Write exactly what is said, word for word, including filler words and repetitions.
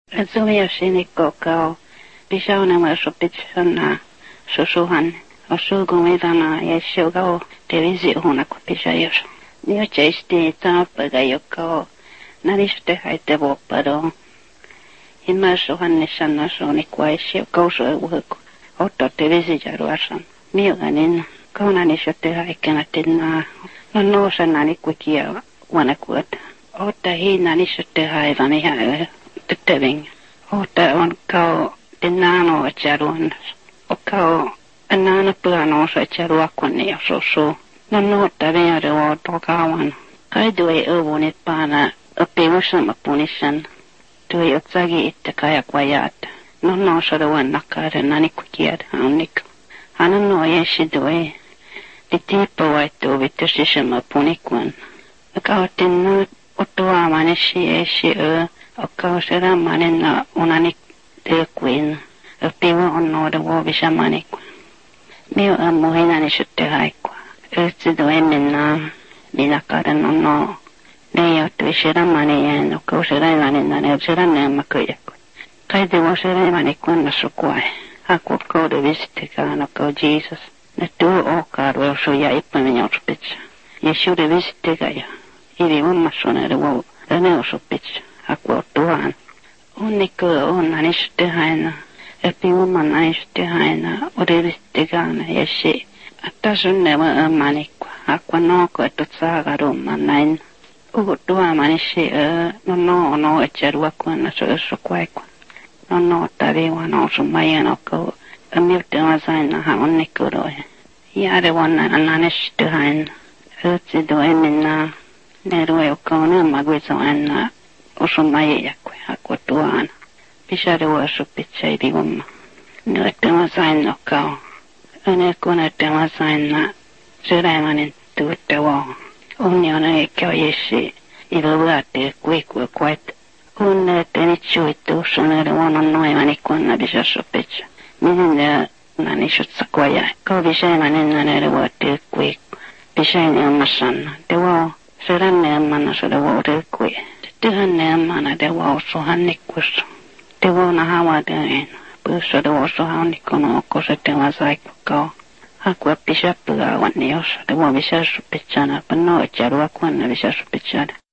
Sumiasiniko kao pisaunama sopitsana susuhan osukumidana ja shogao televisi hunako pisajos. Nio cheisti taapaga joka nariste haite voparo. Himma suhannisana soni kuaisi kauso uhuko. Otto televisi jaruasan. Miuganin kaunanisjote haikana tinna. No nousanani kuikia wanakuota. Otta hiinnanisjote haivan ihan tyttöving. Otta on kau tinnaano etjaruan. O kau naana pyanosa etjaruakonni osusu. No nuotta veere ootto kauan. Kaidu ei övunit paana oppimusama punissan. Tui otsagi itte kajakvajat. No nousada uannakkaaren nanikkukiet annik. Hanan nuo jeshi tui. Di tiippo vaittuu vittu sisama punikkuan. Kautin nuut ottuaaman esi esi ö. Okkaus erämanen na unanik töökkuin. Oppivu on nuoda vuovisamanikkuan. Miu ammu hinani sytte haikkua. Yhtsi tu ennennaa. Minakkaaren on no. Ne johtui erämani jään. Okkaus erämanen na ne eräneemma köijakku. Kaiti vuos erämanikkuan na sukuai. Haku koudu visittekaan okkau Jesus. Ne tuu ookaaru osu ja ippamin jouspitsa. Jesuuden visittekaan ja. Ivi ummassuneedu vuu. Ne osupitsa. Haku tuhan. Onnikko onna niistä haina. Epi umman naista haina. Odevistekana jesi. Että sunneva ömmanikko. Hakua nooko etut saakarumman näin. Uhu tuhamanisi no no no etsä ruokuanna söössä kuekua. No no taviua nousu majan okko. Ömiltään sainaha onnikko roja. Jääre vuonna anna niistä haina. Ötsi tuo ennennaa. Ne ruoka on ömmä kuin se on ennää. Osu majijakku hakua tuhan. Pisä ruosu pitsei pivumma. Nyt mä sain nokkao. Öne kunette mä sain sydämänen tuutta vaan. Union eikä ole jessi. Ilu vuotte kuikua kuet. Unneette nyt suittuu sunneiden vuonon noimani kunna pisassa pitsa. Miten ne nanisutsa kuja. Kauvi seemänen näneiden vuotte kuikua. Pisäini ommassanna. Te vaan sydänne ommana soda vuotte kuja. Tyhänne ommana te vaan osuhan nikkussa. Te vuonna havateen. Pyyssä te osuhan nikkuna okko se te vaan saikkaa. Hakua pisä pyhävän, niin jos te vaan visassu pitsana, panno etkä ruokuanna visassu pitsana.